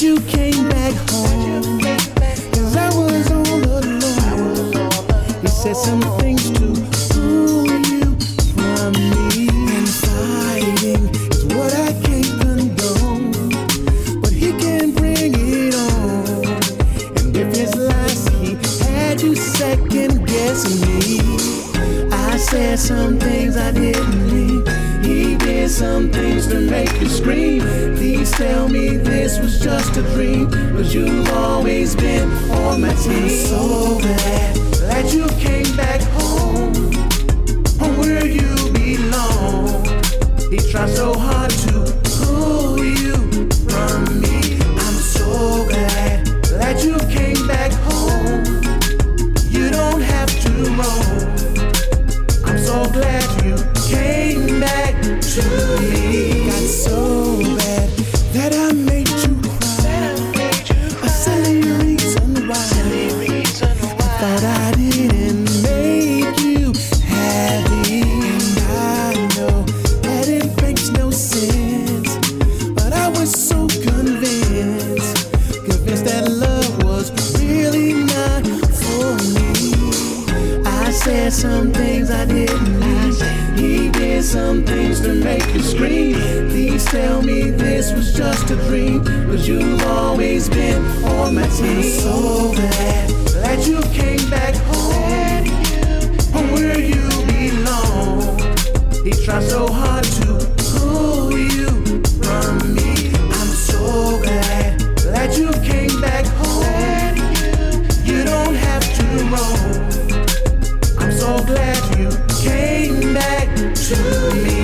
you came back home. 'Cause I was all alone. He said some things to pull you from me. And fighting is what I can't condone. But he can bring it on. And with his lies, he had you second guessing me. I said some things I didn't mean. He did some things to make you scream. Please tell me this was just a dream, 'cause you've always been on my team. I'm so glad you came back home where you belong. He tried so hard to pull you from me. I'm so glad you came back home. You don't have to roam. I'm so glad you came back to me. Got so bad that I made you cry. A silly reason why. I thought I didn't make you happy. And I know that it makes no sense, but I was so convinced that love was really not for me. I said some things I didn't mean. He did some things to make you scream. Please tell me this was just a dream, 'cause you've always been on my team. I'm so glad you came back home where you belong. He tried so hard to pull you from me. I'm so glad you came back home. You don't have to roam. I'm so glad you came back to me.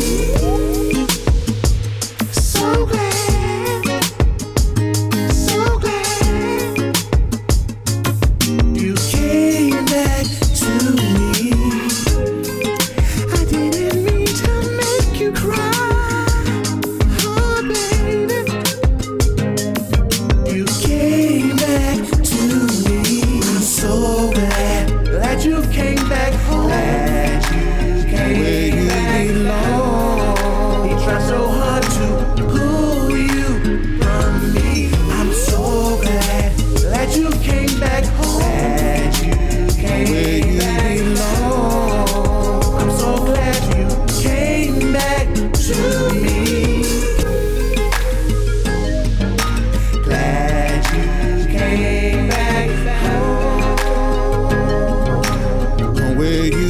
So glad you came back to me. I didn't mean to make you cry, oh baby. You came back to me. I'm so glad you came back home. Where you belong. He tried so hard to pull you from me. I'm so glad you came back home. Where you belong. I'm so glad you came back to me. Glad you came back home. Where you